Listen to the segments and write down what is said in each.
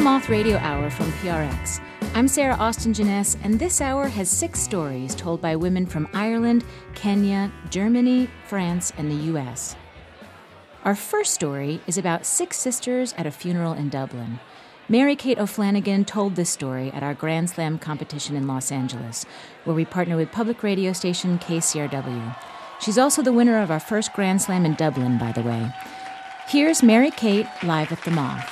Moth Radio Hour from PRX. I'm Sarah Austin-Jeunesse, and this hour has 6 stories told by women from Ireland, Kenya, Germany, France, and the US. Our first story is about 6 sisters at a funeral in Dublin. Mary Kate O'Flanagan told this story at our Grand Slam competition in Los Angeles, where we partner with public radio station KCRW. She's also the winner of our first Grand Slam in Dublin, by the way. Here's Mary Kate live at the Moth.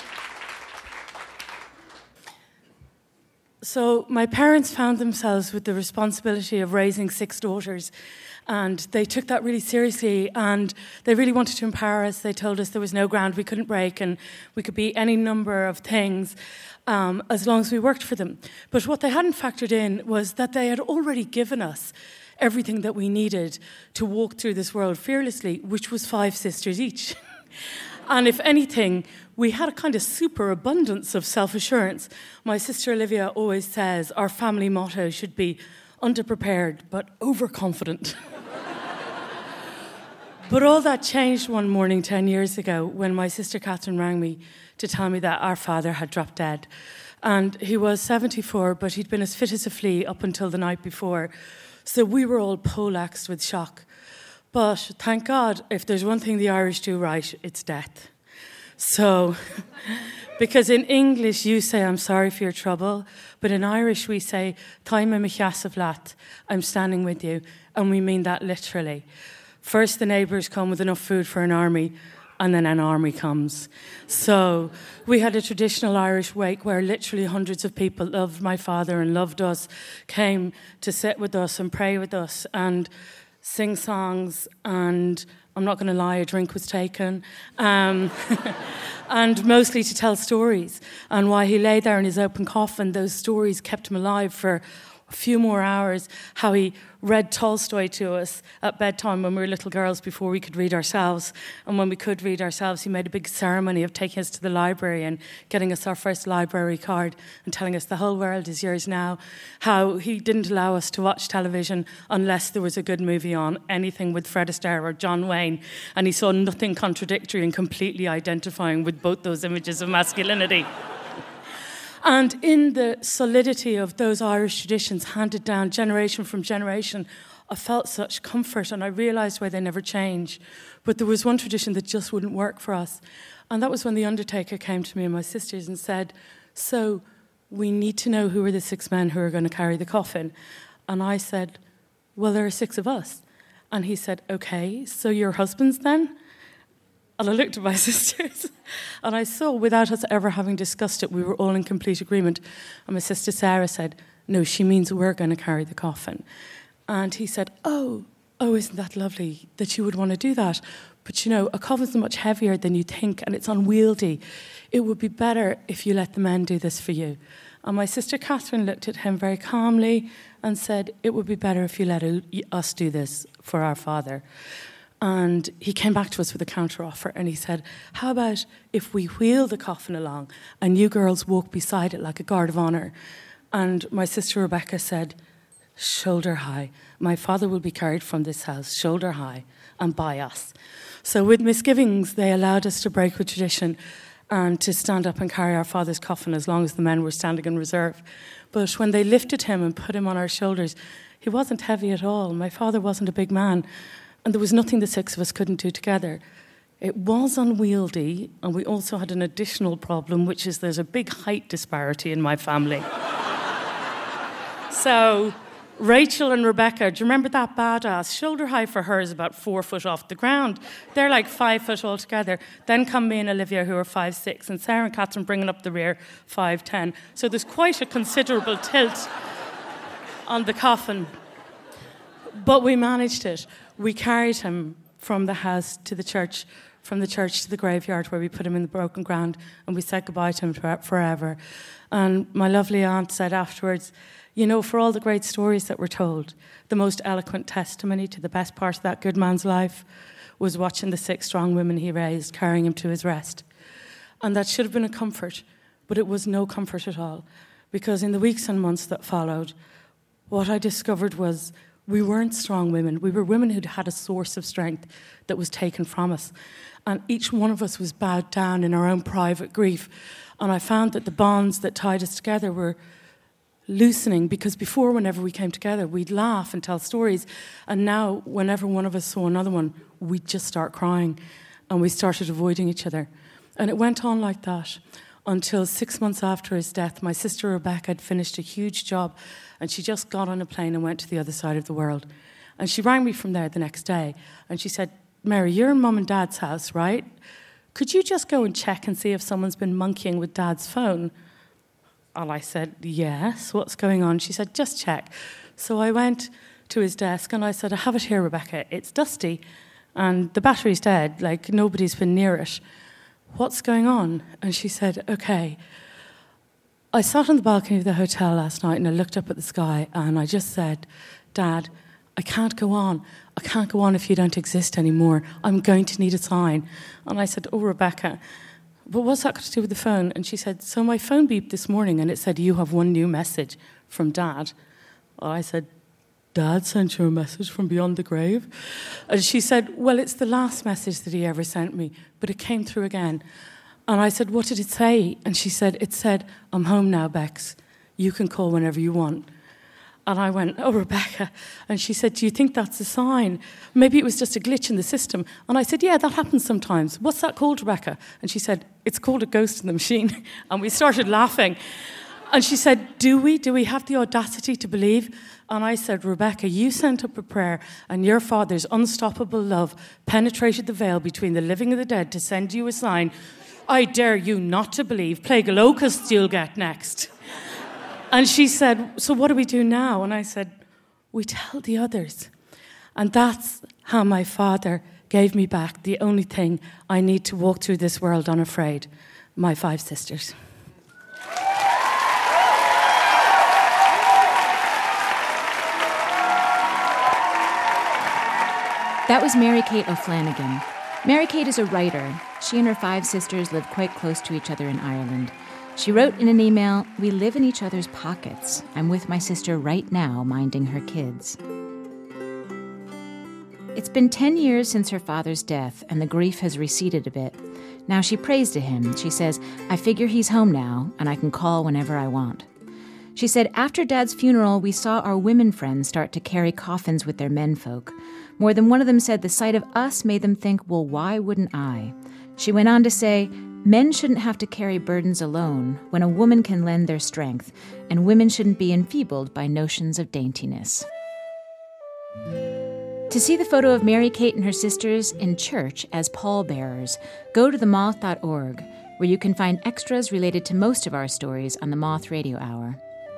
So my parents found themselves with the responsibility of raising 6 daughters, and they took that really seriously, and they really wanted to empower us. They told us there was no ground we couldn't break, and we could be any number of things as long as we worked for them. But what they hadn't factored in was that they had already given us everything that we needed to walk through this world fearlessly, which was 5 sisters each. And if anything, we had a kind of superabundance of self-assurance. My sister Olivia always says our family motto should be underprepared but overconfident. But all that changed one morning 10 years ago when my sister Catherine rang me to tell me that our father had dropped dead. And he was 74, but he'd been as fit as a flea up until the night before. So we were all poleaxed with shock. But thank God, if there's one thing the Irish do right, it's death. So, because in English you say, I'm sorry for your trouble, but in Irish we say, Táim me cheasa bhleat, I'm standing with you, and we mean that literally. First the neighbours come with enough food for an army, and then an army comes. So we had a traditional Irish wake where literally hundreds of people loved my father and loved us, came to sit with us and pray with us, and sing songs, and I'm not going to lie, a drink was taken, and mostly to tell stories. And while he lay there in his open coffin, those stories kept him alive for a few more hours, how he read Tolstoy to us at bedtime when we were little girls before we could read ourselves. And when we could read ourselves, he made a big ceremony of taking us to the library and getting us our first library card and telling us the whole world is yours now. How he didn't allow us to watch television unless there was a good movie on, anything with Fred Astaire or John Wayne. And he saw nothing contradictory and completely identifying with both those images of masculinity. And in the solidity of those Irish traditions handed down generation from generation, I felt such comfort, and I realised why they never change. But there was one tradition that just wouldn't work for us. And that was when the undertaker came to me and my sisters and said, so we need to know who are the 6 men who are going to carry the coffin. And I said, well, there are 6 of us. And he said, okay, so your husbands then? And I looked at my sisters and I saw, without us ever having discussed it, we were all in complete agreement. And my sister Sarah said, no, she means we're going to carry the coffin. And he said, oh, isn't that lovely that you would want to do that? But you know, a coffin's much heavier than you think and it's unwieldy. It would be better if you let the men do this for you. And my sister Catherine looked at him very calmly and said, it would be better if you let us do this for our father. And he came back to us with a counter-offer and he said, how about if we wheel the coffin along and you girls walk beside it like a guard of honour? And my sister Rebecca said, shoulder high. My father will be carried from this house, shoulder high, and by us. So with misgivings, they allowed us to break with tradition and to stand up and carry our father's coffin as long as the men were standing in reserve. But when they lifted him and put him on our shoulders, he wasn't heavy at all. My father wasn't a big man. And there was nothing the 6 of us couldn't do together. It was unwieldy, and we also had an additional problem, which is there's a big height disparity in my family. So Rachel and Rebecca, do you remember that badass? Shoulder high for her is about 4 foot off the ground. They're like 5 foot altogether. Then come me and Olivia, who are 5'6", and Sarah and Catherine bringing up the rear, 5'10". So there's quite a considerable tilt on the coffin. But we managed it. We carried him from the house to the church, from the church to the graveyard where we put him in the broken ground, and we said goodbye to him forever. And my lovely aunt said afterwards, you know, for all the great stories that were told, the most eloquent testimony to the best part of that good man's life was watching the 6 strong women he raised carrying him to his rest. And that should have been a comfort, but it was no comfort at all, because in the weeks and months that followed, what I discovered was we weren't strong women. We were women who'd had a source of strength that was taken from us. And each one of us was bowed down in our own private grief. And I found that the bonds that tied us together were loosening, because before, whenever we came together, we'd laugh and tell stories. And now, whenever one of us saw another one, we'd just start crying. And we started avoiding each other. And it went on like that until 6 months after his death. My sister Rebecca had finished a huge job, and she just got on a plane and went to the other side of the world. And she rang me from there the next day, and she said, Mary, you're in Mum and Dad's house, right? Could you just go and check and see if someone's been monkeying with Dad's phone? And I said, yes, what's going on? She said, just check. So I went to his desk and I said, I have it here, Rebecca. It's dusty and the battery's dead, like nobody's been near it. What's going on? And she said, okay. I sat on the balcony of the hotel last night and I looked up at the sky and I just said, Dad, I can't go on. I can't go on if you don't exist anymore. I'm going to need a sign. And I said, oh, Rebecca, but what's that got to do with the phone? And she said, so my phone beeped this morning and it said, you have one new message from Dad. I said, Dad sent you a message from beyond the grave? And she said, well, it's the last message that he ever sent me, but it came through again. And I said, what did it say? And she said, it said, I'm home now, Bex. You can call whenever you want. And I went, oh, Rebecca. And she said, do you think that's a sign? Maybe it was just a glitch in the system. And I said, yeah, that happens sometimes. What's that called, Rebecca? And she said, it's called a ghost in the machine. And we started laughing. And she said, do we have the audacity to believe? And I said, Rebecca, you sent up a prayer and your father's unstoppable love penetrated the veil between the living and the dead to send you a sign. I dare you not to believe. Plague of locusts you'll get next. And she said, so what do we do now? And I said, we tell the others. And that's how my father gave me back the only thing I need to walk through this world unafraid, my 5 sisters. That was Mary Kate O'Flanagan. Mary Kate is a writer. She and her 5 sisters live quite close to each other in Ireland. She wrote in an email, we live in each other's pockets. I'm with my sister right now, minding her kids. It's been 10 years since her father's death, and the grief has receded a bit. Now she prays to him. She says, I figure he's home now, and I can call whenever I want. She said, after Dad's funeral, we saw our women friends start to carry coffins with their menfolk. More than one of them said the sight of us made them think, well, why wouldn't I? She went on to say, men shouldn't have to carry burdens alone when a woman can lend their strength, and women shouldn't be enfeebled by notions of daintiness. To see the photo of Mary Kate and her sisters in church as pallbearers, go to themoth.org, where you can find extras related to most of our stories on the Moth Radio Hour.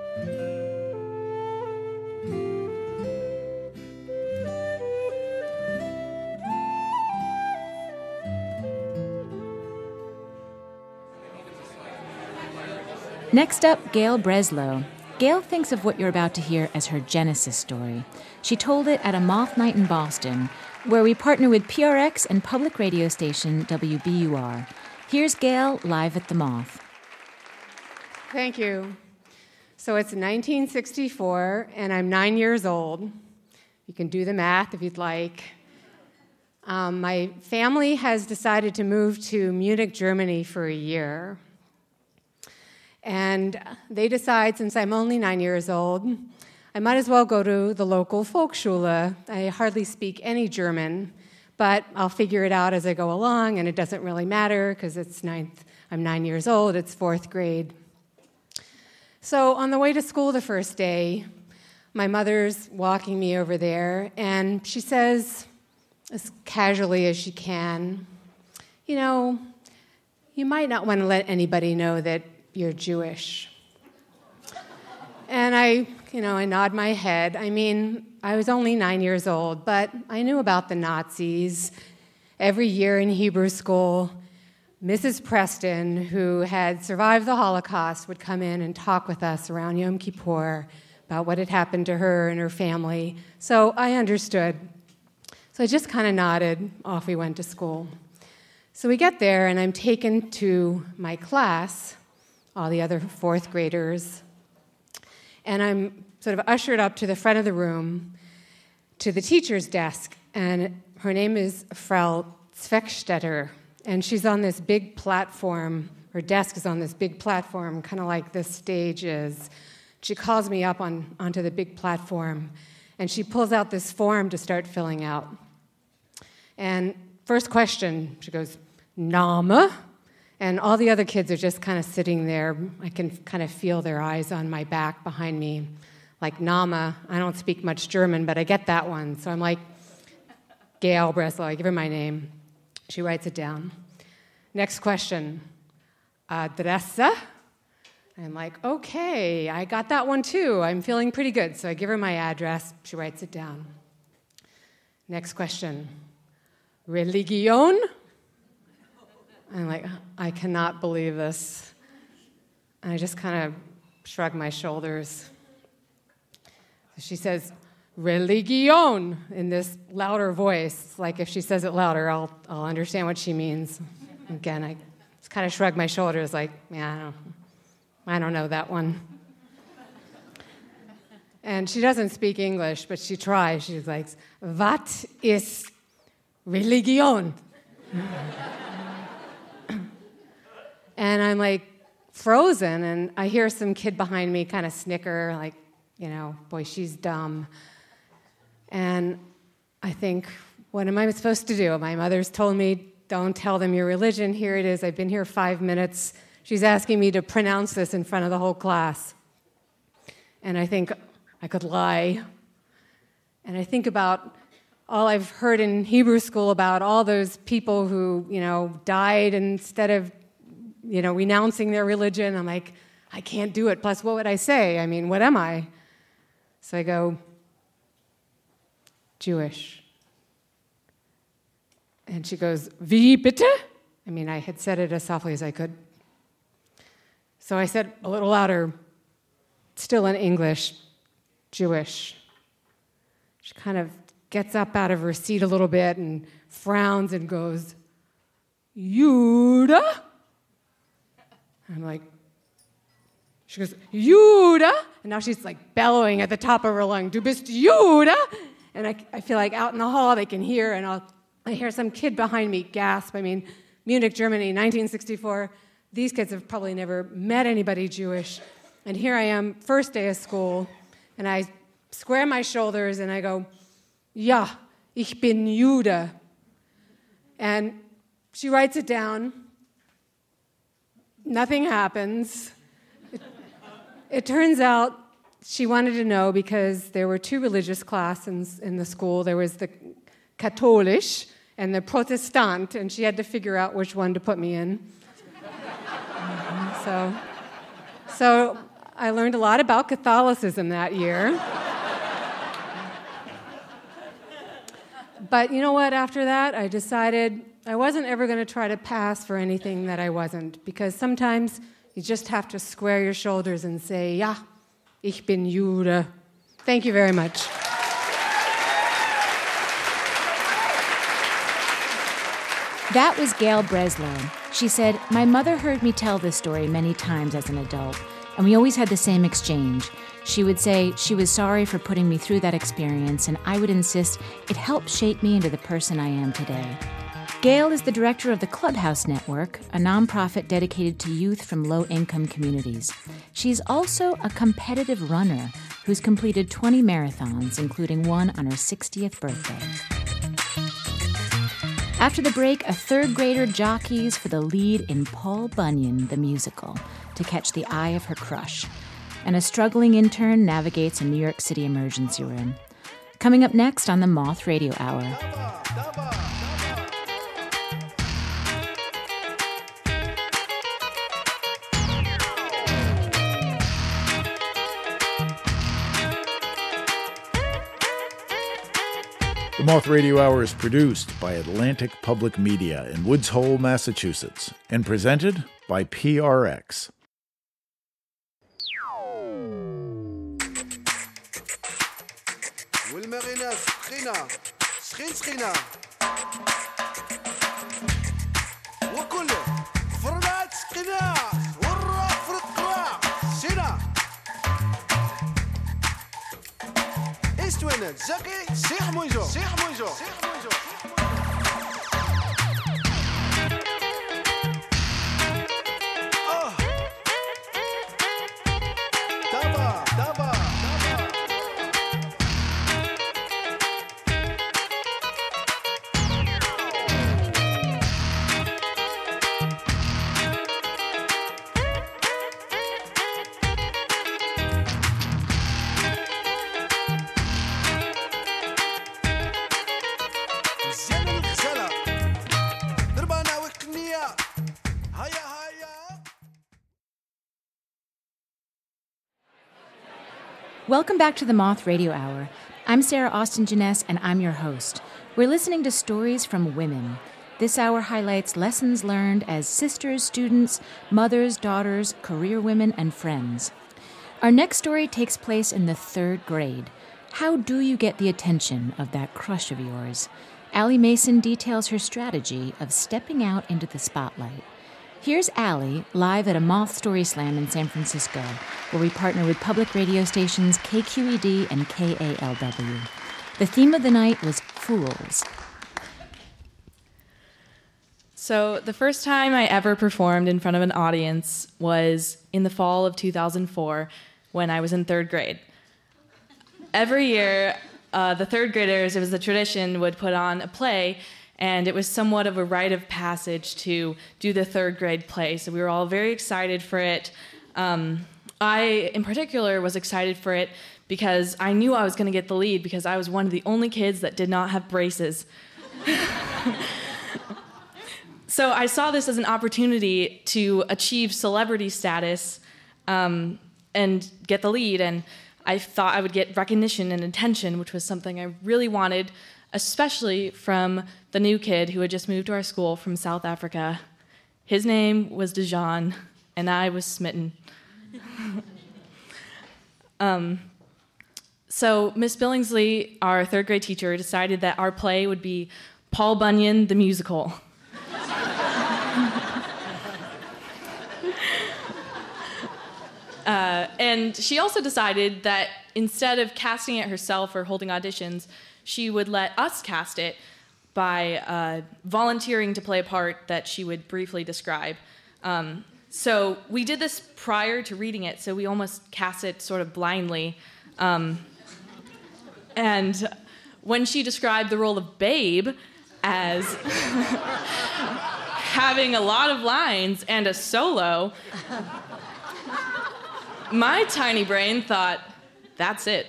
Next up, Gail Breslow. Gail thinks of what you're about to hear as her Genesis story. She told it at a Moth Night in Boston, where we partner with PRX and public radio station WBUR. Here's Gail live at the Moth. Thank you. So it's 1964, and I'm 9 years old. You can do the math if you'd like. My family has decided to move to Munich, Germany for a year. And they decide, since I'm only 9 years old, I might as well go to the local Volksschule. I hardly speak any German, but I'll figure it out as I go along, and it doesn't really matter because I'm 9 years old, it's 4th grade. So on the way to school the first day, my mother's walking me over there, and she says, as casually as she can, you know, you might not want to let anybody know that you're Jewish. And I nod my head. I mean, I was only 9 years old, but I knew about the Nazis. Every year in Hebrew school, Mrs. Preston, who had survived the Holocaust, would come in and talk with us around Yom Kippur about what had happened to her and her family. So I understood. So I just kind of nodded. Off we went to school. So we get there, and I'm taken to my class, all the other 4th graders, and I'm sort of ushered up to the front of the room to the teacher's desk, and her name is Frau Zweckstetter, and she's on this big platform Her desk is on this big platform, kind of like this stage is. She calls me up onto the big platform, and she pulls out this form to start filling out. And first question, she goes, Name? And all the other kids are just kind of sitting there. I can kind of feel their eyes on my back behind me. Like, Name, I don't speak much German, but I get that one. So I'm like, Gail Breslow, I give her my name. She writes it down. Next question, Adresse? I'm like, okay, I got that one too. I'm feeling pretty good. So I give her my address. She writes it down. Next question, Religion? I'm like, I cannot believe this. And I just kind of shrug my shoulders. She says, Religion, in this louder voice. Like if she says it louder, I'll understand what she means. Again, I just kind of shrug my shoulders like, yeah, I don't know that one. And she doesn't speak English, but she tries. She's like, Wat ist Religion? And I'm like frozen, and I hear some kid behind me kind of snicker, like, boy, she's dumb. And I think, what am I supposed to do? My mother's told me, don't tell them your religion. Here it is. I've been here 5 minutes. She's asking me to pronounce this in front of the whole class. And I think I could lie. And I think about all I've heard in Hebrew school about all those people who, died instead of, renouncing their religion. I'm like, I can't do it. Plus, what would I say? I mean, what am I? So I go, Jewish. And she goes, Wie bitte? I mean, I had said it as softly as I could. So I said a little louder, still in English, Jewish. She kind of gets up out of her seat a little bit and frowns and goes, Juda? I'm like, she goes, Juda? And now she's like bellowing at the top of her lung, Du bist Juda? And I feel like out in the hall they can hear, and I hear some kid behind me gasp. I mean, Munich, Germany, 1964. These kids have probably never met anybody Jewish. And here I am, first day of school, and I square my shoulders and I go, Ja, ich bin Jude. And she writes it down. Nothing happens. It turns out she wanted to know because there were two religious classes in the school. There was the Katholisch and the Protestant, and she had to figure out which one to put me in. So I learned a lot about Catholicism that year. But you know what? After that, I decided I wasn't ever going to try to pass for anything that I wasn't, because sometimes you just have to square your shoulders and say, Ja, ich bin Jude. Thank you very much. That was Gail Breslow. She said, my mother heard me tell this story many times as an adult, and we always had the same exchange. She would say she was sorry for putting me through that experience, and I would insist it helped shape me into the person I am today. Gail is the director of the Clubhouse Network, a nonprofit dedicated to youth from low-income communities. She's also a competitive runner who's completed 20 marathons, including one on her 60th birthday. After the break, a third grader jockeys for the lead in Paul Bunyan, the musical, to catch the eye of her crush. And a struggling intern navigates a New York City emergency room. Coming up next on the Moth Radio Hour. The Moth Radio Hour is produced by Atlantic Public Media in Woods Hole, Massachusetts, and presented by PRX. والمغنى سخينة سخينة وكل فرنات سخينة والرا فرق قراع سينا استوينات زكي سيح مويزو Welcome back to the Moth Radio Hour. I'm Sarah Austin Jeunesse, and I'm your host. We're listening to stories from women. This hour highlights lessons learned as sisters, students, mothers, daughters, career women, and friends. Our next story takes place in the 3rd grade. How do you get the attention of that crush of yours? Allie Mason details her strategy of stepping out into the spotlight. Here's Allie live at a Moth Story Slam in San Francisco, where we partner with public radio stations KQED and KALW. The theme of the night was Fools. So the first time I ever performed in front of an audience was in the fall of 2004 when I was in 3rd grade. Every year, the 3rd graders, it was a tradition, would put on a play, and it was somewhat of a rite of passage to do the 3rd grade play. So we were all very excited for it. I, in particular, was excited for it because I knew I was going to get the lead because I was one of the only kids that did not have braces. So I saw this as an opportunity to achieve celebrity status and get the lead, and I thought I would get recognition and attention, which was something I really wanted, especially from the new kid who had just moved to our school from South Africa. His name was Dejan, and I was smitten. So Miss Billingsley, our 3rd grade teacher, decided that our play would be Paul Bunyan the Musical. And she also decided that instead of casting it herself or holding auditions, she would let us cast it by volunteering to play a part that she would briefly describe. So we did this prior to reading it, so we almost cast it sort of blindly. And when she described the role of Babe as having a lot of lines and a solo, my tiny brain thought, that's it.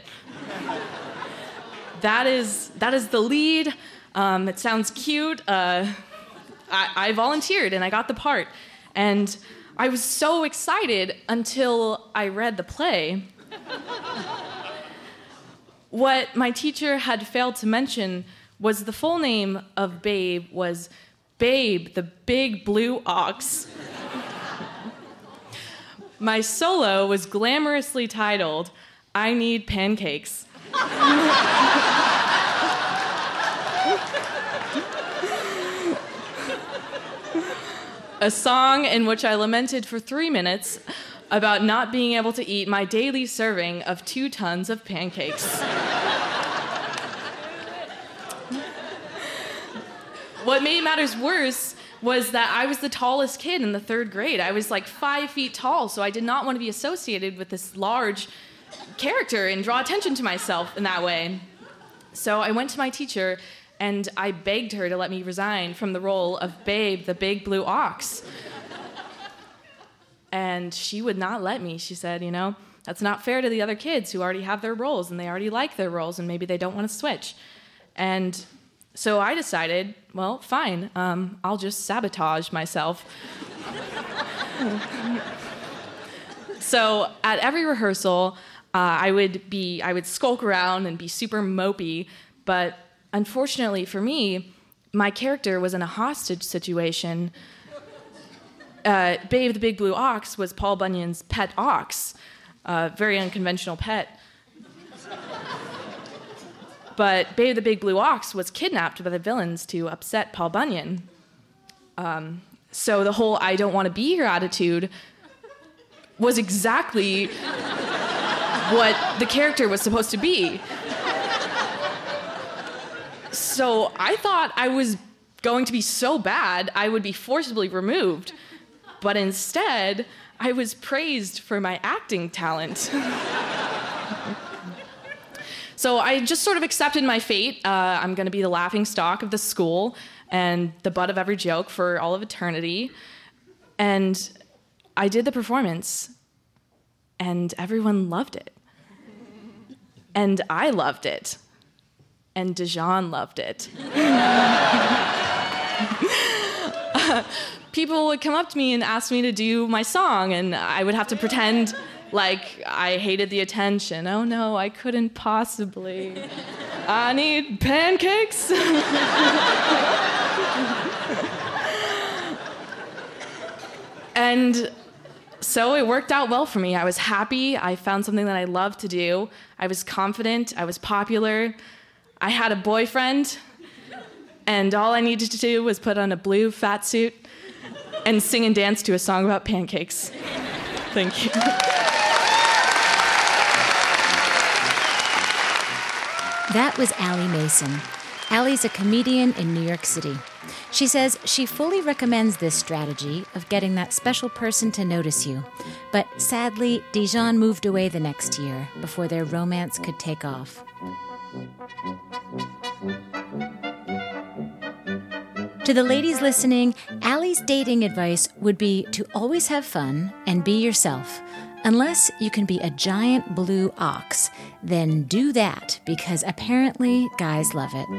That is the lead. It sounds cute. I volunteered and I got the part. And I was so excited until I read the play. What my teacher had failed to mention was the full name of Babe was Babe, the Big Blue Ox. My solo was glamorously titled, I Need Pancakes. A song in which I lamented for 3 minutes about not being able to eat my daily serving of 2 tons of pancakes. What made matters worse was that I was the tallest kid in the 3rd grade. I was like 5 feet tall, so I did not want to be associated with this large character and draw attention to myself in that way. So I went to my teacher and I begged her to let me resign from the role of Babe, the Big Blue Ox. And she would not let me. She said, that's not fair to the other kids who already have their roles and they already like their roles and maybe they don't want to switch. And so I decided, well, fine, I'll just sabotage myself. So at every rehearsal, I would skulk around and be super mopey, but unfortunately for me, my character was in a hostage situation. Babe the Big Blue Ox was Paul Bunyan's pet ox, a very unconventional pet. But Babe the Big Blue Ox was kidnapped by the villains to upset Paul Bunyan. So the whole I don't want to be here attitude was exactly what the character was supposed to be. So I thought I was going to be so bad I would be forcibly removed. But instead, I was praised for my acting talent. So I just sort of accepted my fate. I'm going to be the laughingstock of the school and the butt of every joke for all of eternity. And I did the performance, and everyone loved it. And I loved it. And Dejan loved it. People would come up to me and ask me to do my song, and I would have to pretend Like, I hated the attention. Oh no, I couldn't possibly. I need pancakes. And so it worked out well for me. I was happy. I found something that I loved to do. I was confident. I was popular. I had a boyfriend. And all I needed to do was put on a blue fat suit and sing and dance to a song about pancakes. Thank you. That was Allie Mason. Allie's a comedian in New York City. She says she fully recommends this strategy of getting that special person to notice you. But sadly, Dijon moved away the next year before their romance could take off. To the ladies listening, Allie's dating advice would be to always have fun and be yourself. Unless you can be a giant blue ox, then do that, because apparently guys love it.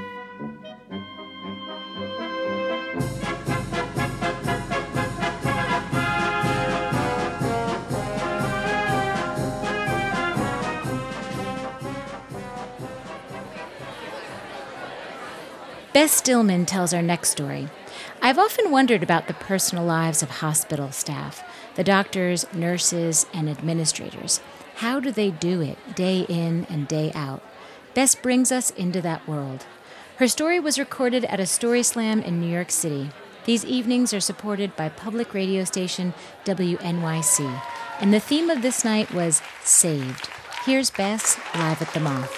Bess Stillman tells our next story. I've often wondered about the personal lives of hospital staff, the doctors, nurses, and administrators. How do they do it, day in and day out? Bess brings us into that world. Her story was recorded at a Story Slam in New York City. These evenings are supported by public radio station WNYC, and the theme of this night was Saved. Here's Bess live at the Moth.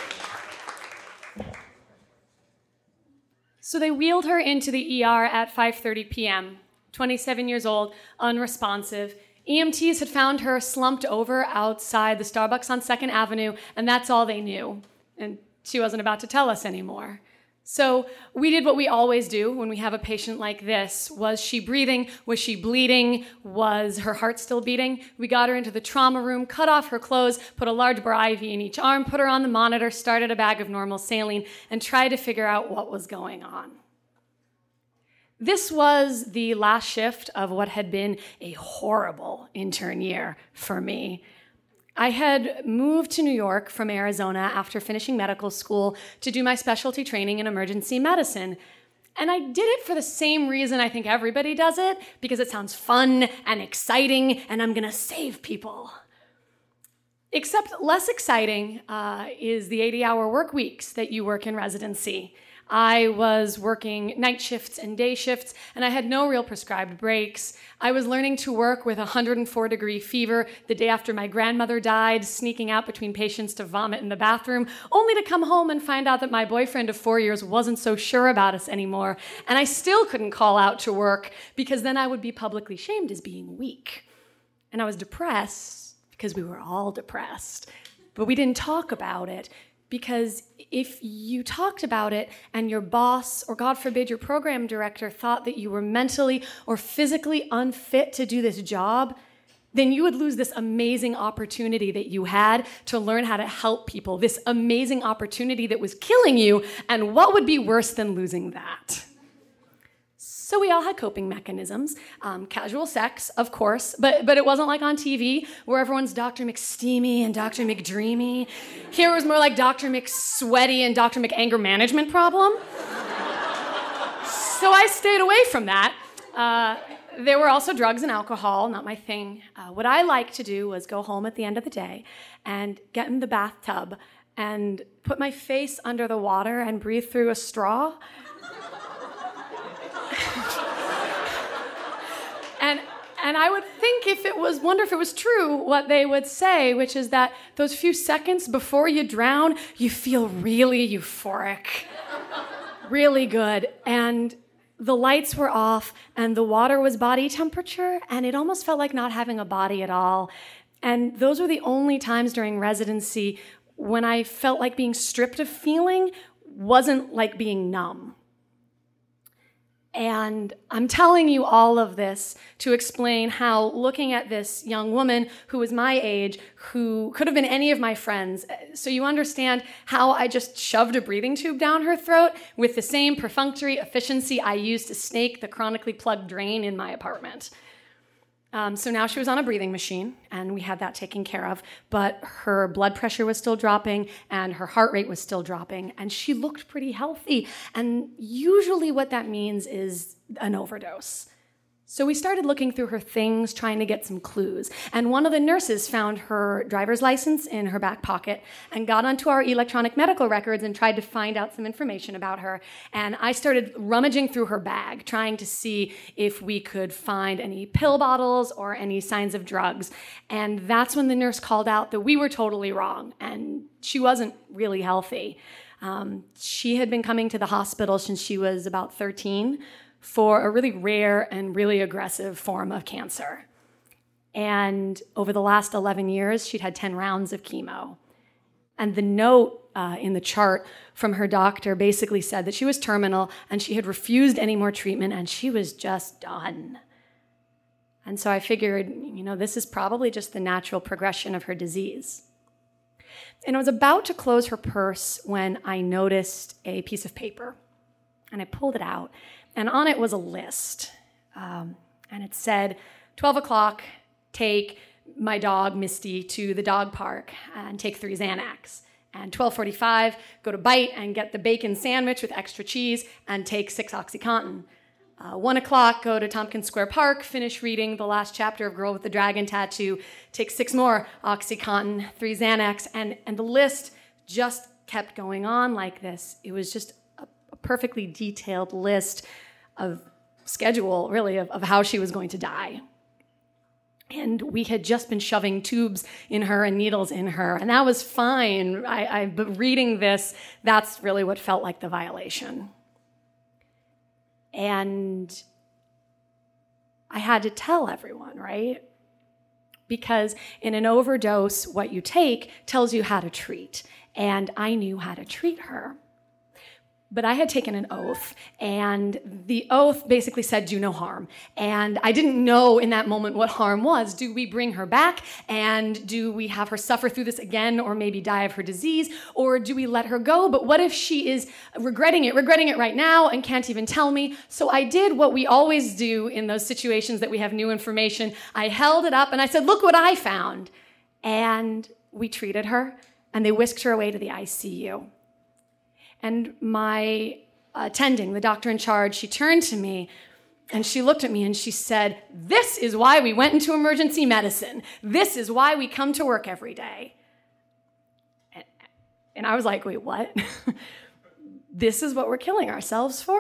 So they wheeled her into the ER at 5:30 p.m., 27 years old, unresponsive. EMTs had found her slumped over outside the Starbucks on 2nd Avenue, and that's all they knew. And she wasn't about to tell us anymore. So we did what we always do when we have a patient like this. Was she breathing? Was she bleeding? Was her heart still beating? We got her into the trauma room, cut off her clothes, put a large bar IV in each arm, put her on the monitor, started a bag of normal saline, and tried to figure out what was going on. This was the last shift of what had been a horrible intern year for me. I had moved to New York from Arizona after finishing medical school to do my specialty training in emergency medicine. And I did it for the same reason I think everybody does it, because it sounds fun and exciting, and I'm gonna save people. Except less exciting is the 80-hour work weeks that you work in residency. I was working night shifts and day shifts, and I had no real prescribed breaks. I was learning to work with 104-degree fever the day after my grandmother died, sneaking out between patients to vomit in the bathroom, only to come home and find out that my boyfriend of 4 years wasn't so sure about us anymore, and I still couldn't call out to work because then I would be publicly shamed as being weak. And I was depressed because we were all depressed, but we didn't talk about it. Because if you talked about it and your boss, or God forbid, your program director thought that you were mentally or physically unfit to do this job, then you would lose this amazing opportunity that you had to learn how to help people, this amazing opportunity that was killing you, and what would be worse than losing that? So we all had coping mechanisms, casual sex, of course, but it wasn't like on TV where everyone's Dr. McSteamy and Dr. McDreamy. Here it was more like Dr. McSweaty and Dr. McAnger management problem. So I stayed away from that. There were also drugs and alcohol, not my thing. What I liked to do was go home at the end of the day and get in the bathtub and put my face under the water and breathe through a straw. And I would think wonder if it was true what they would say, which is that those few seconds before you drown, you feel really euphoric, really good. And the lights were off and the water was body temperature, and it almost felt like not having a body at all. And those were the only times during residency when I felt like being stripped of feeling wasn't like being numb. And I'm telling you all of this to explain how looking at this young woman who was my age, who could have been any of my friends, so you understand how I just shoved a breathing tube down her throat with the same perfunctory efficiency I used to snake the chronically plugged drain in my apartment. So now she was on a breathing machine, and we had that taken care of, but her blood pressure was still dropping, and her heart rate was still dropping, and she looked pretty healthy. And usually what that means is an overdose. So we started looking through her things, trying to get some clues. And one of the nurses found her driver's license in her back pocket and got onto our electronic medical records and tried to find out some information about her. And I started rummaging through her bag, trying to see if we could find any pill bottles or any signs of drugs. And that's when the nurse called out that we were totally wrong, and she wasn't really healthy. She had been coming to the hospital since she was about 13 for a really rare and really aggressive form of cancer. And over the last 11 years, she'd had 10 rounds of chemo. And the note in the chart from her doctor basically said that she was terminal and she had refused any more treatment and she was just done. And so I figured, this is probably just the natural progression of her disease. And I was about to close her purse when I noticed a piece of paper. And I pulled it out. And on it was a list. And it said, 12 o'clock, take my dog, Misty, to the dog park and take 3 Xanax. And 12:45, go to Bite and get the bacon sandwich with extra cheese and take 6 OxyContin. 1 o'clock, go to Tompkins Square Park, finish reading the last chapter of Girl with the Dragon Tattoo, take 6 more OxyContin, 3 Xanax, and the list just kept going on like this. It was just a perfectly detailed list of schedule, really, of how she was going to die. And we had just been shoving tubes in her and needles in her, and that was fine. But reading this, that's really what felt like the violation. And I had to tell everyone, right? Because in an overdose, what you take tells you how to treat. And I knew how to treat her. But I had taken an oath, and the oath basically said, do no harm. And I didn't know in that moment what harm was. Do we bring her back, and do we have her suffer through this again, or maybe die of her disease, or do we let her go? But what if she is regretting it right now and can't even tell me? So I did what we always do in those situations that we have new information. I held it up, and I said, look what I found. And we treated her, and they whisked her away to the ICU. And my attending, the doctor in charge, she turned to me and she looked at me and she said, this is why we went into emergency medicine. This is why we come to work every day. And I was like, wait, what? This is what we're killing ourselves for?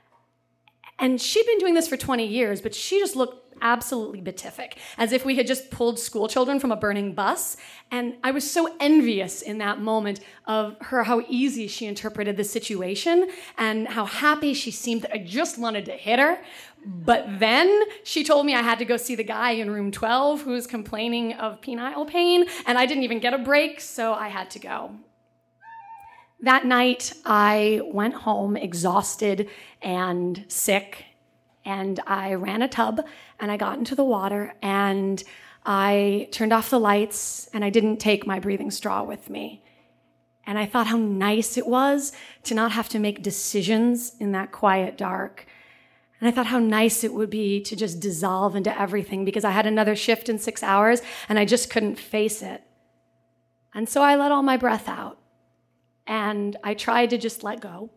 And she'd been doing this for 20 years, but she just looked absolutely beatific, as if we had just pulled school children from a burning bus. And I was so envious in that moment of her, how easy she interpreted the situation and how happy she seemed that I just wanted to hit her. But then she told me I had to go see the guy in room 12 who was complaining of penile pain, and I didn't even get a break, so I had to go. That night, I went home exhausted and sick, and I ran a tub, and I got into the water, and I turned off the lights, and I didn't take my breathing straw with me. And I thought how nice it was to not have to make decisions in that quiet dark. And I thought how nice it would be to just dissolve into everything, because I had another shift in 6 hours, and I just couldn't face it. And so I let all my breath out, and I tried to just let go,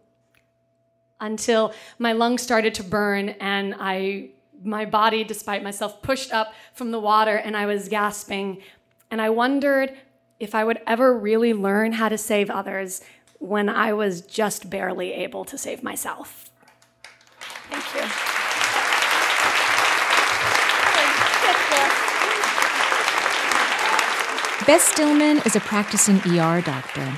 until my lungs started to burn and my body, despite myself, pushed up from the water and I was gasping. And I wondered if I would ever really learn how to save others when I was just barely able to save myself. Thank you. Beth Stillman is a practicing ER doctor.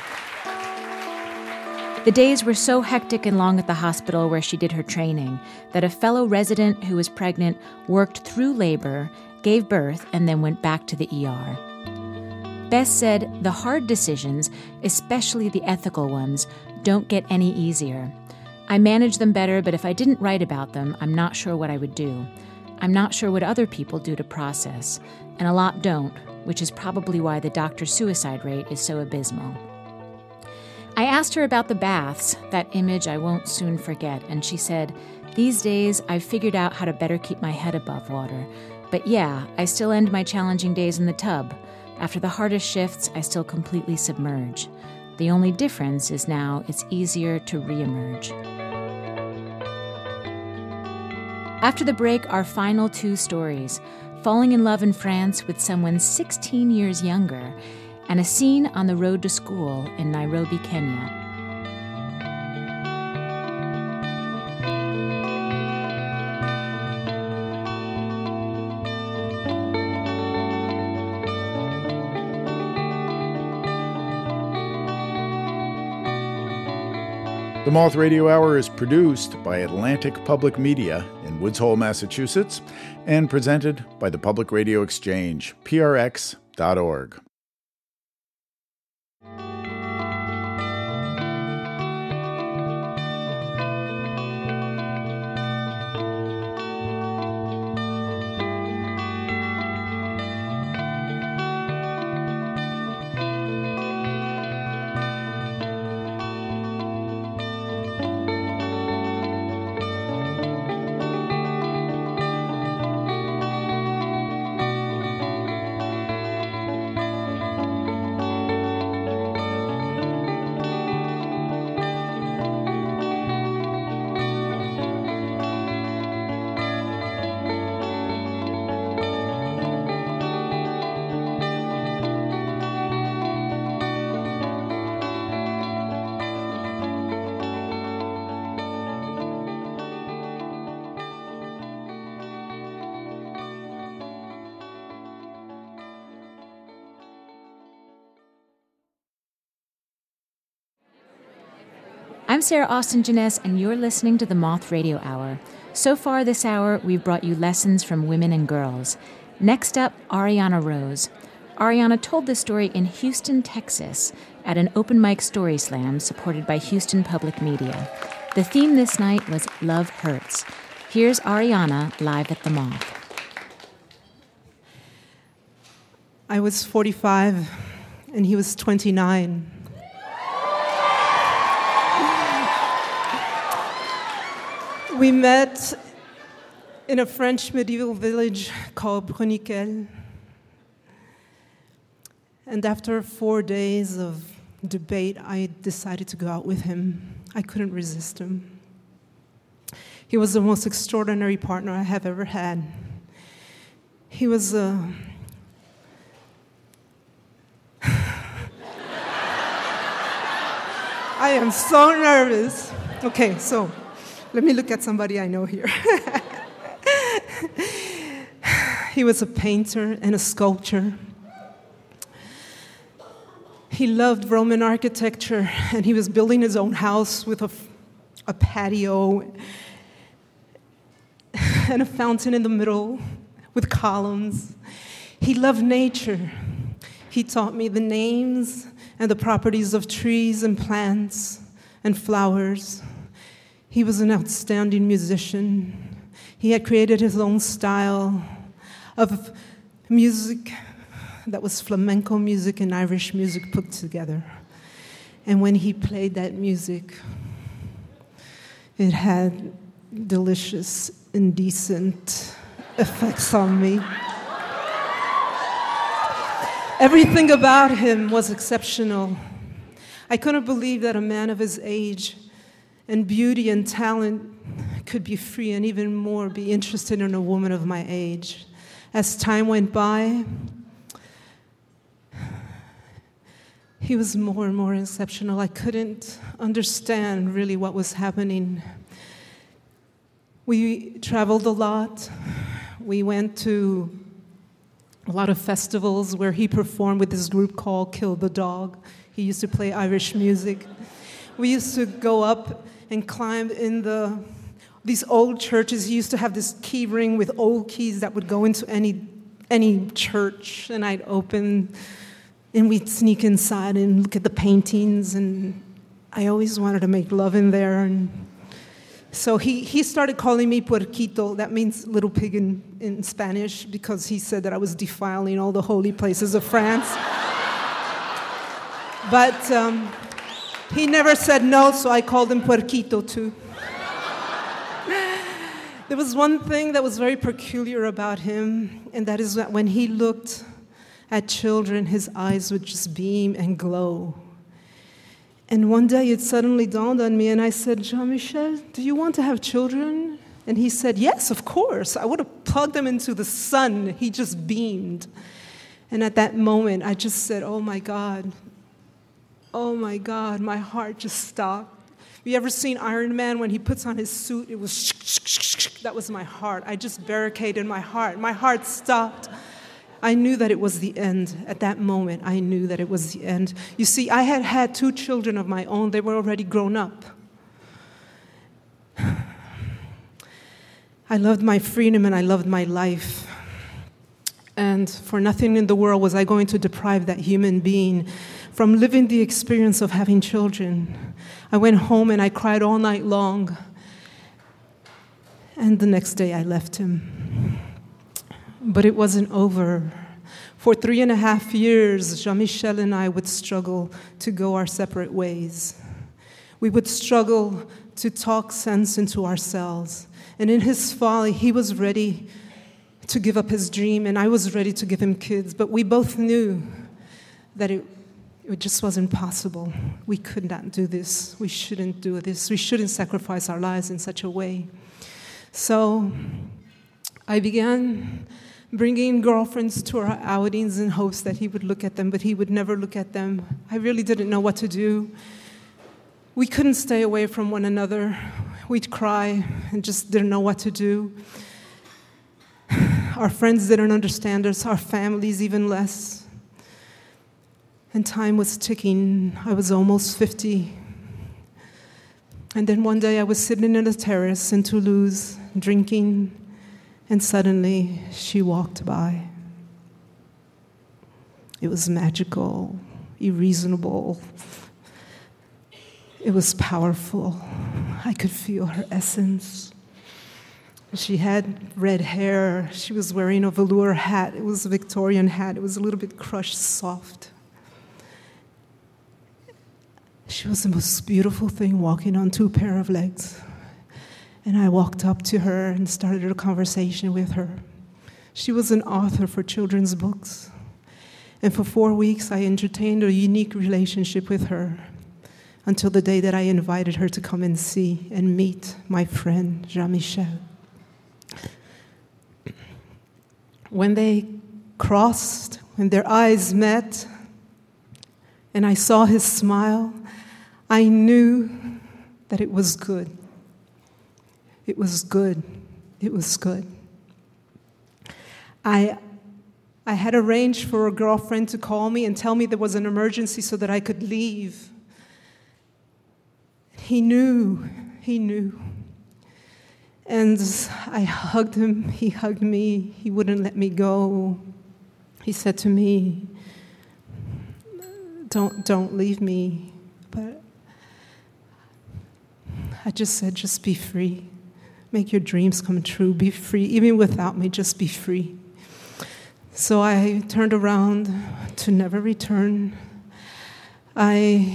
The days were so hectic and long at the hospital where she did her training that a fellow resident who was pregnant worked through labor, gave birth, and then went back to the ER. Beth said the hard decisions, especially the ethical ones, don't get any easier. I manage them better, but if I didn't write about them, I'm not sure what I would do. I'm not sure what other people do to process, and a lot don't, which is probably why the doctor's suicide rate is so abysmal. I asked her about the baths, that image I won't soon forget, and she said, "These days I've figured out how to better keep my head above water. But yeah, I still end my challenging days in the tub. After the hardest shifts, I still completely submerge. The only difference is now it's easier to reemerge. After the break, our final two stories: falling in love in France with someone 16 years younger, and a scene on the road to school in Nairobi, Kenya. The Moth Radio Hour is produced by Atlantic Public Media in Woods Hole, Massachusetts, and presented by the Public Radio Exchange, prx.org. I'm Sarah Austin Jeunesse, and you're listening to the Moth Radio Hour. So far this hour, we've brought you lessons from women and girls. Next up, Ariana Rose. Ariana told this story in Houston, Texas, at an open mic story slam supported by Houston Public Media. The theme this night was Love Hurts. Here's Ariana live at the Moth. I was 45, and he was 29. We met in a French medieval village called Bruniquel. And after 4 days of debate, I decided to go out with him. I couldn't resist him. He was the most extraordinary partner I have ever had. He was I am so nervous. Okay, so let me look at somebody I know here. He was a painter and a sculptor. He loved Roman architecture, and he was building his own house with a patio and a fountain in the middle with columns. He loved nature. He taught me the names and the properties of trees and plants and flowers. He was an outstanding musician. He had created his own style of music that was flamenco music and Irish music put together. And when he played that music, it had delicious, indecent effects on me. Everything about him was exceptional. I couldn't believe that a man of his age and beauty and talent could be free and even more be interested in a woman of my age. As time went by, he was more and more exceptional. I couldn't understand really what was happening. We traveled a lot. We went to a lot of festivals where he performed with this group called Kill the Dog. He used to play Irish music. We used to go up and climb in these old churches. He used to have this key ring with old keys that would go into any church, and I'd open, and we'd sneak inside and look at the paintings, and I always wanted to make love in there. And so he started calling me puerquito. That means little pig in Spanish, because he said that I was defiling all the holy places of France. But he never said no, so I called him puerquito too. There was one thing that was very peculiar about him, and that is that when he looked at children, his eyes would just beam and glow. And one day it suddenly dawned on me, and I said, Jean-Michel, do you want to have children? And he said, yes, of course. I would have plugged them into the sun. He just beamed. And at that moment, I just said, oh my God, my heart just stopped. Have you ever seen Iron Man when he puts on his suit? It was that was my heart. I just barricaded my heart. My heart stopped. I knew that it was the end. At that moment, I knew that it was the end. You see, I had had 2 children of my own. They were already grown up. I loved my freedom and I loved my life. And for nothing in the world was I going to deprive that human being from living the experience of having children. I went home and I cried all night long. And the next day I left him. But it wasn't over. For 3.5 years, Jean-Michel and I would struggle to go our separate ways. We would struggle to talk sense into ourselves. And in his folly, he was ready to give up his dream, and I was ready to give him kids. But we both knew that it just wasn't possible. We could not do this. We shouldn't do this. We shouldn't sacrifice our lives in such a way. So I began bringing girlfriends to our outings in hopes that he would look at them, but he would never look at them. I really didn't know what to do. We couldn't stay away from one another. We'd cry and just didn't know what to do. Our friends didn't understand us, our families even less. And time was ticking. I was almost 50. And then one day I was sitting in a terrace in Toulouse, drinking, and suddenly she walked by. It was magical, irreasonable. It was powerful. I could feel her essence. She had red hair. She was wearing a velour hat. It was a Victorian hat. It was a little bit crushed, soft. She was the most beautiful thing walking on 2 pair of legs. And I walked up to her and started a conversation with her. She was an author for children's books. And for 4 weeks, I entertained a unique relationship with her until the day that I invited her to come and see and meet my friend, Jean-Michel. When they crossed, when their eyes met, and I saw his smile, I knew that it was good. It was good. It was good. I had arranged for a girlfriend to call me and tell me there was an emergency so that I could leave. He knew. And I hugged him. He hugged me. He wouldn't let me go. He said to me, don't leave me. But I just said, just be free. Make your dreams come true. Be free. Even without me, just be free. So I turned around to never return. I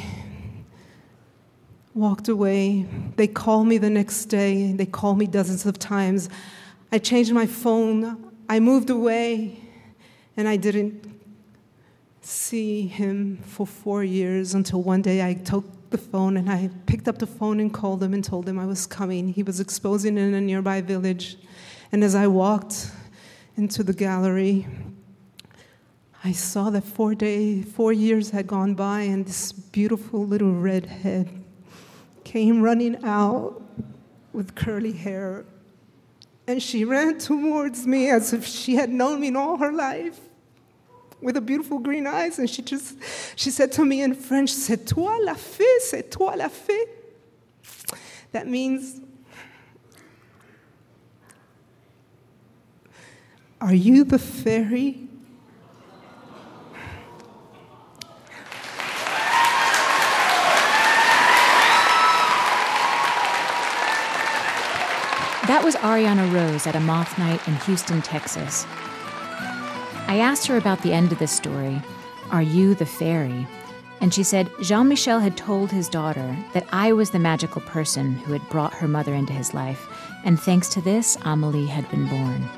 walked away. They called me the next day. They called me dozens of times. I changed my phone. I moved away. And I didn't see him for 4 years until one day I took the phone and I picked up the phone and called him and told him I was coming. He was exposing in a nearby village. And as I walked into the gallery, I saw that 4 years had gone by and this beautiful little redhead came running out with curly hair. And she ran towards me as if she had known me all her life, with the beautiful green eyes, and she said to me in French, "C'est toi la fée, c'est toi la fée." That means, are you the fairy? That was Ariana Rose at a moth night in Houston, Texas. I asked her about the end of this story, Are You the Fairy? And she said Jean-Michel had told his daughter that I was the magical person who had brought her mother into his life, and thanks to this, Amélie had been born.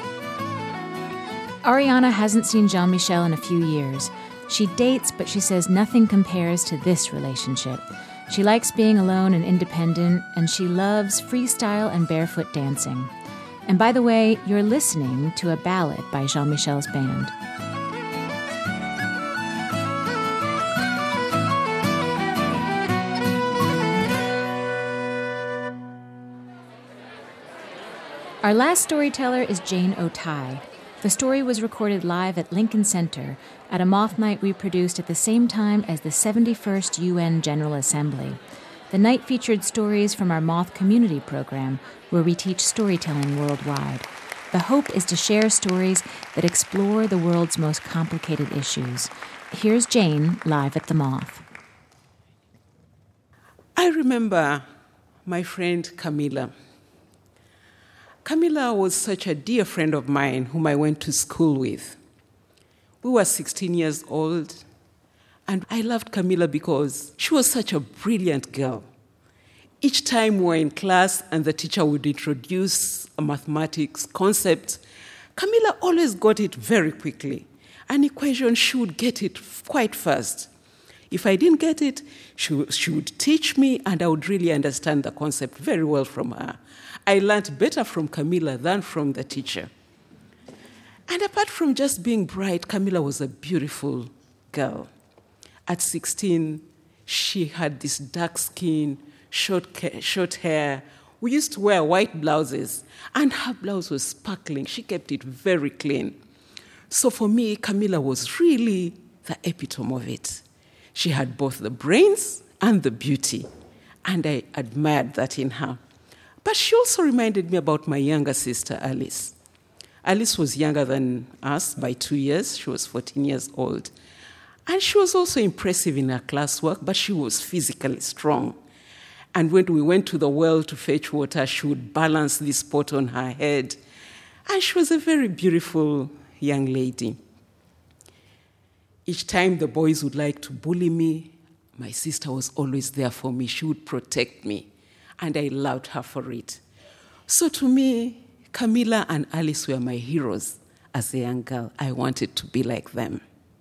Ariana hasn't seen Jean-Michel in a few years. She dates, but she says nothing compares to this relationship. She likes being alone and independent, and she loves freestyle and barefoot dancing. And by the way, you're listening to a ballad by Jean-Michel's band. Our last storyteller is Jane Otai. The story was recorded live at Lincoln Center at a Moth Night we produced at the same time as the 71st UN General Assembly. The night featured stories from our Moth Community Program, where we teach storytelling worldwide. The hope is to share stories that explore the world's most complicated issues. Here's Jane live at the Moth. I remember my friend Camilla. Camilla was such a dear friend of mine whom I went to school with. We were 16 years old, and I loved Camilla because she was such a brilliant girl. Each time we were in class and the teacher would introduce a mathematics concept, Camilla always got it very quickly. An equation, she would get it quite fast. If I didn't get it, she would teach me, and I would really understand the concept very well from her. I learned better from Camilla than from the teacher. And apart from just being bright, Camilla was a beautiful girl. At 16, she had this dark skin, short hair. We used to wear white blouses, and her blouse was sparkling. She kept it very clean. So for me, Camilla was really the epitome of it. She had both the brains and the beauty, and I admired that in her. But she also reminded me about my younger sister, Alice. Alice was younger than us by 2 years. She was 14 years old. And she was also impressive in her classwork, but she was physically strong. And when we went to the well to fetch water, she would balance this pot on her head. And she was a very beautiful young lady. Each time the boys would like to bully me, my sister was always there for me. She would protect me. And I loved her for it. So to me, Camilla and Alice were my heroes as a young girl. I wanted to be like them.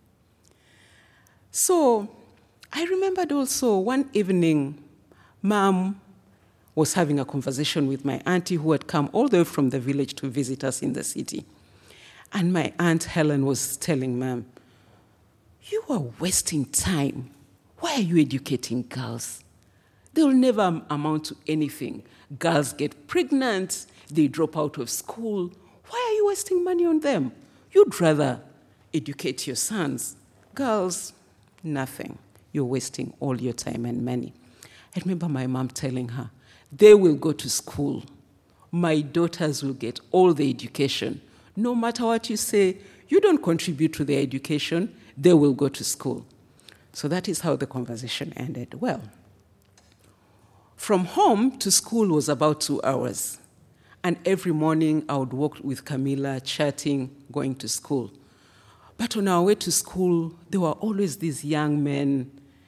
So I remembered also one evening, Mom was having a conversation with my auntie who had come all the way from the village to visit us in the city. And my Aunt Helen was telling Mom, "You are wasting time. Why are you educating girls? They will never amount to anything. Girls get pregnant, they drop out of school. Why are you wasting money on them? You'd rather educate your sons. Girls, nothing. You're wasting all your time and money." I remember my mom telling her, "They will go to school. My daughters will get all the education. No matter what you say, you don't contribute to their education, they will go to school." So that is how the conversation ended. Well, from home to school was about 2 hours. And every morning I would walk with Camilla, chatting, going to school. But on our way to school, there were always these young men,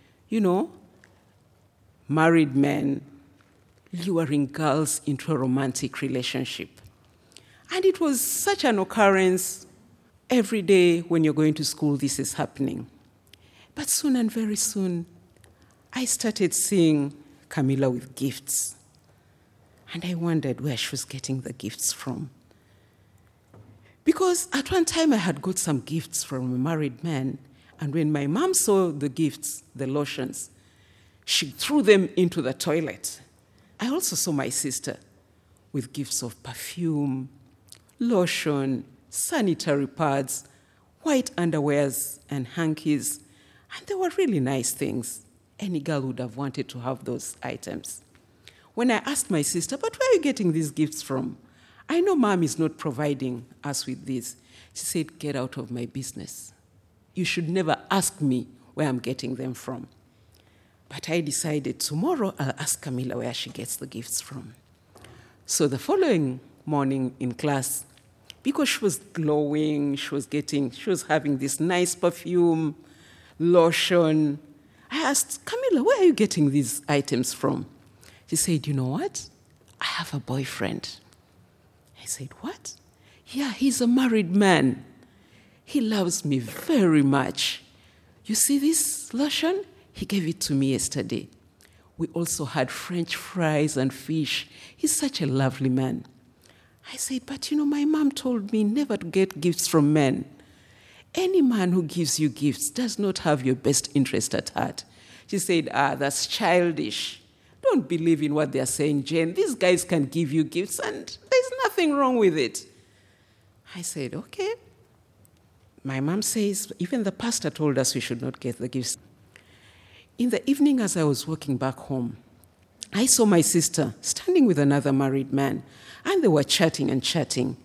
married men, luring girls into a romantic relationship. And it was such an occurrence. Every day when you're going to school, this is happening. But soon and very soon, I started seeing Camilla with gifts. And I wondered where she was getting the gifts from. Because at one time I had got some gifts from a married man, and when my mom saw the gifts, the lotions, she threw them into the toilet. I also saw my sister with gifts of perfume, lotion, sanitary pads, white underwears, and hankies, and they were really nice things. Any girl would have wanted to have those items. When I asked my sister, "But where are you getting these gifts from? I know Mom is not providing us with these." She said, "Get out of my business. You should never ask me where I'm getting them from." But I decided tomorrow I'll ask Camilla where she gets the gifts from. So the following morning in class, because she was glowing, she was having this nice perfume, lotion, I asked, Camilla, where are you getting these items from? She said, you know what? I have a boyfriend. I said, what? Yeah, he's a married man. He loves me very much. You see this lotion? He gave it to me yesterday. We also had French fries and fish. He's such a lovely man. I said, but my mom told me never to get gifts from men. Any man who gives you gifts does not have your best interest at heart. She said, that's childish. Don't believe in what they're saying, Jane. These guys can give you gifts and there's nothing wrong with it. I said, okay. My mom says, even the pastor told us we should not get the gifts. In the evening, as I was walking back home, I saw my sister standing with another married man, and they were chatting and chatting.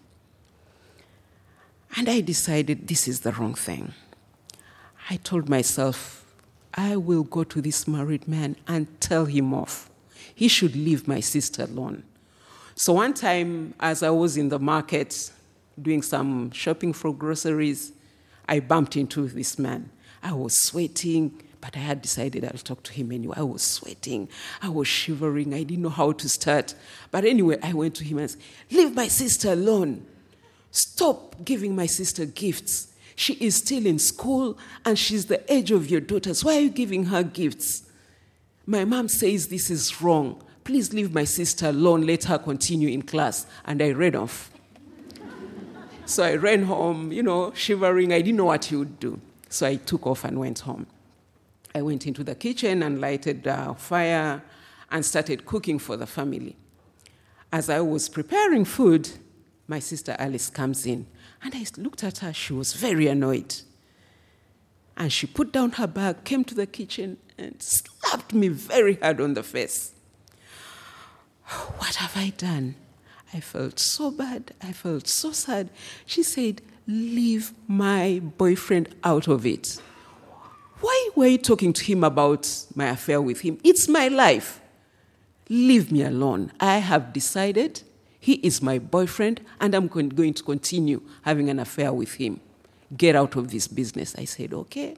And I decided this is the wrong thing. I told myself, I will go to this married man and tell him off. He should leave my sister alone. So one time, as I was in the market doing some shopping for groceries, I bumped into this man. I was sweating, but I had decided I'll talk to him anyway. I was sweating. I was shivering. I didn't know how to start. But anyway, I went to him and said, leave my sister alone. Stop giving my sister gifts. She is still in school, and she's the age of your daughters. Why are you giving her gifts? My mom says this is wrong. Please leave my sister alone. Let her continue in class. And I ran off. So I ran home, shivering. I didn't know what he would do. So I took off and went home. I went into the kitchen and lighted a fire and started cooking for the family. As I was preparing food, my sister Alice comes in, and I looked at her. She was very annoyed. And she put down her bag, came to the kitchen, and slapped me very hard on the face. What have I done? I felt so bad. I felt so sad. She said, leave my boyfriend out of it. Why were you talking to him about my affair with him? It's my life. Leave me alone. I have decided he is my boyfriend, and I'm going to continue having an affair with him. Get out of this business. I said, okay.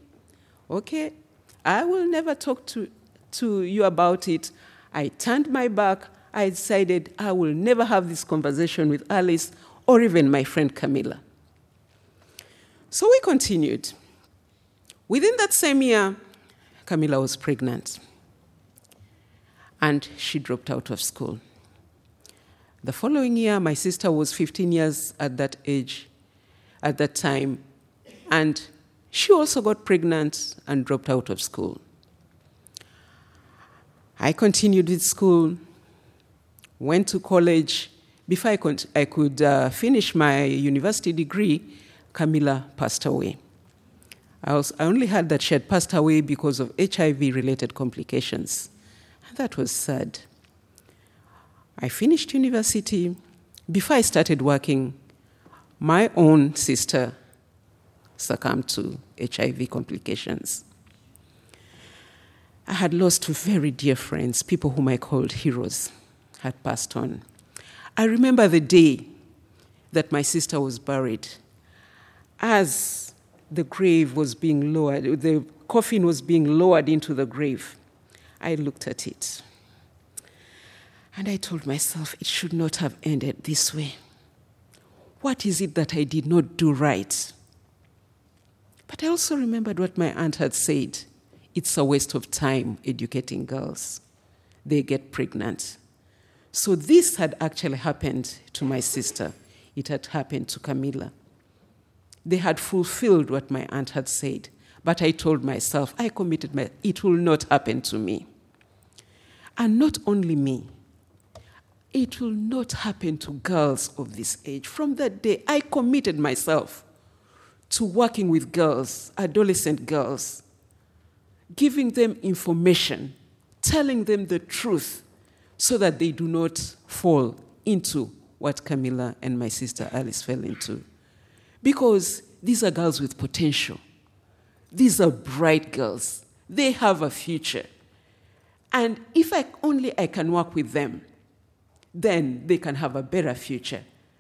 I will never talk to you about it. I turned my back. I decided I will never have this conversation with Alice or even my friend Camilla. So we continued. Within that same year, Camilla was pregnant, and she dropped out of school. The following year, my sister was 15 years at that time, and she also got pregnant and dropped out of school. I continued with school, went to college. Before I could finish my university degree, Camilla passed away. I only heard that she had passed away because of HIV-related complications. And that was sad. I finished university. Before I started working, my own sister succumbed to HIV complications. I had lost two very dear friends, people whom I called heroes, had passed on. I remember the day that my sister was buried. As the grave was being lowered, the coffin was being lowered into the grave, I looked at it. And I told myself, it should not have ended this way. What is it that I did not do right? But I also remembered what my aunt had said. It's a waste of time educating girls. They get pregnant. So this had actually happened to my sister. It had happened to Camilla. They had fulfilled what my aunt had said. But I told myself, it will not happen to me. And not only me, it will not happen to girls of this age. From that day, I committed myself to working with girls, adolescent girls, giving them information, telling them the truth, so that they do not fall into what Camilla and my sister Alice fell into. Because these are girls with potential. These are bright girls. They have a future. And if I can work with them, then they can have a better future.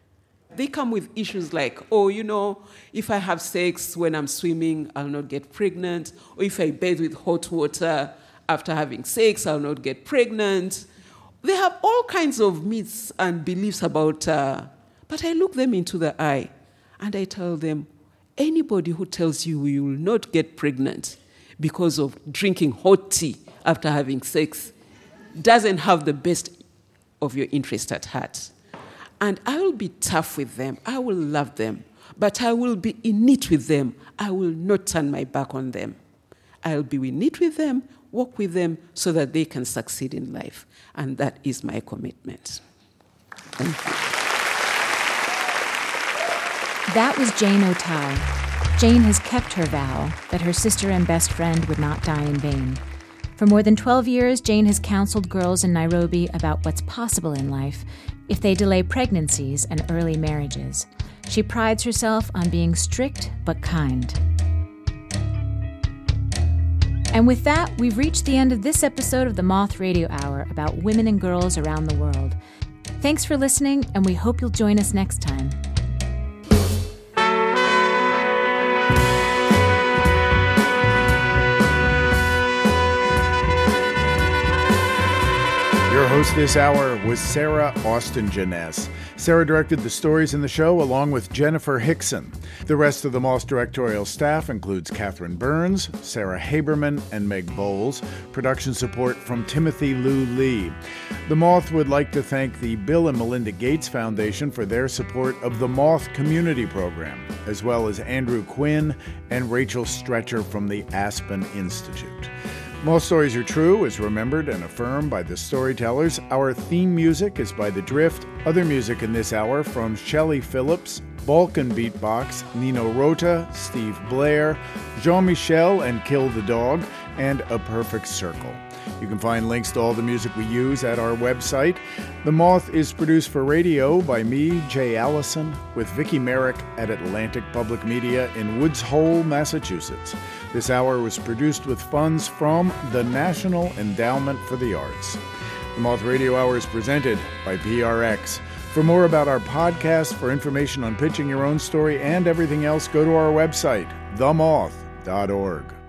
They come with issues like, if I have sex when I'm swimming, I'll not get pregnant. Or if I bathe with hot water after having sex, I'll not get pregnant. They have all kinds of myths and beliefs about, but I look them into the eye and I tell them, anybody who tells you you will not get pregnant because of drinking hot tea after having sex doesn't have the best of your interest at heart. And I will be tough with them. I will love them. But I will be in it with them. I will not turn my back on them. I'll be in it with them, work with them so that they can succeed in life. And that is my commitment. Thank you. That was Jane Otai. Jane has kept her vow that her sister and best friend would not die in vain. For more than 12 years, Jane has counseled girls in Nairobi about what's possible in life if they delay pregnancies and early marriages. She prides herself on being strict but kind. And with that, we've reached the end of this episode of the Moth Radio Hour about women and girls around the world. Thanks for listening, and we hope you'll join us next time. Your host this hour was Sarah Austin-Jeunesse. Sarah directed the stories in the show along with Jennifer Hickson. The rest of the Moth directorial staff includes Catherine Burns, Sarah Haberman, and Meg Bowles. Production support from Timothy Lou Lee. The Moth would like to thank the Bill and Melinda Gates Foundation for their support of the Moth Community Program, as well as Andrew Quinn and Rachel Stretcher from the Aspen Institute. Moth Stories Are True is remembered and affirmed by the storytellers. Our theme music is by The Drift. Other music in this hour from Shelley Phillips, Balkan Beatbox, Nino Rota, Steve Blair, Jean-Michel and Kill the Dog, and A Perfect Circle. You can find links to all the music we use at our website. The Moth is produced for radio by me, Jay Allison, with Vicki Merrick at Atlantic Public Media in Woods Hole, Massachusetts. This hour was produced with funds from the National Endowment for the Arts. The Moth Radio Hour is presented by PRX. For more about our podcast, for information on pitching your own story and everything else, go to our website, themoth.org.